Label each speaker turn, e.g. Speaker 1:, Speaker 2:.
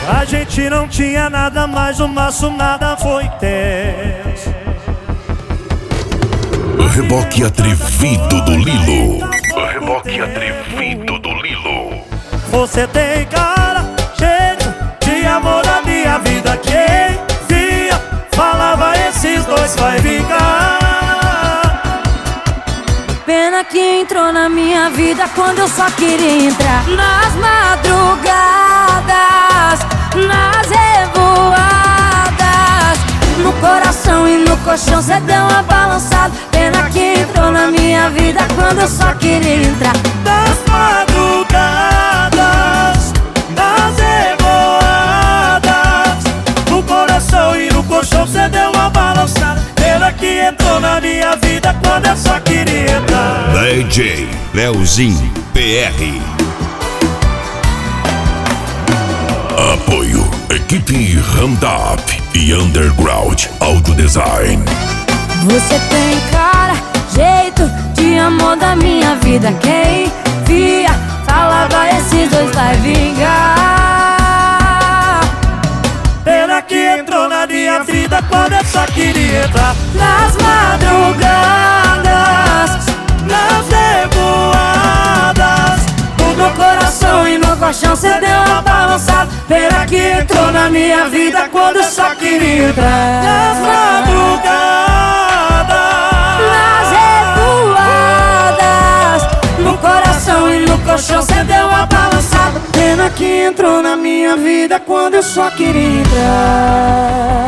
Speaker 1: A gente não tinha nada, mas o nosso nada foi tenso.
Speaker 2: Reboque atrevido do Lilo. Reboque atrevido do Lilo.
Speaker 1: Você tem cara, jeito de amor da minha vida. Quem via, falava esses dois vai vingar.
Speaker 3: Pena que entrou na minha vida quando eu só queria entrar. Nas madrugadas, nas revoadas, no coração e no colchão cê deu uma balançada. Pena que entrou na minha vida quando eu só queria entrar.
Speaker 1: Nas madrugadas, nas revoadas, no coração e no colchão cê deu uma balançada. Pena que entrou na minha vida quando eu só queria entrar.
Speaker 2: DJ Leozinho PR. Apoio Equipe Ramdap e Underground Audio Design.
Speaker 3: Você tem cara, jeito de amor da minha vida. Quem via, falava esses dois vai vingar.
Speaker 1: Pena que entrou na minha vida quando eu só queria entrar.
Speaker 3: Nas madrugadas,
Speaker 1: Nas revoadas,
Speaker 3: no meu coração e no colchão cê deu uma balançada. Pena que entrou na minha vida quando eu só queria entrar.
Speaker 1: nas madrugadas,
Speaker 3: Nas revoadas, no coração e no colchão cê deu uma balançada. Pena que entrou na minha vida quando eu só queria entrar.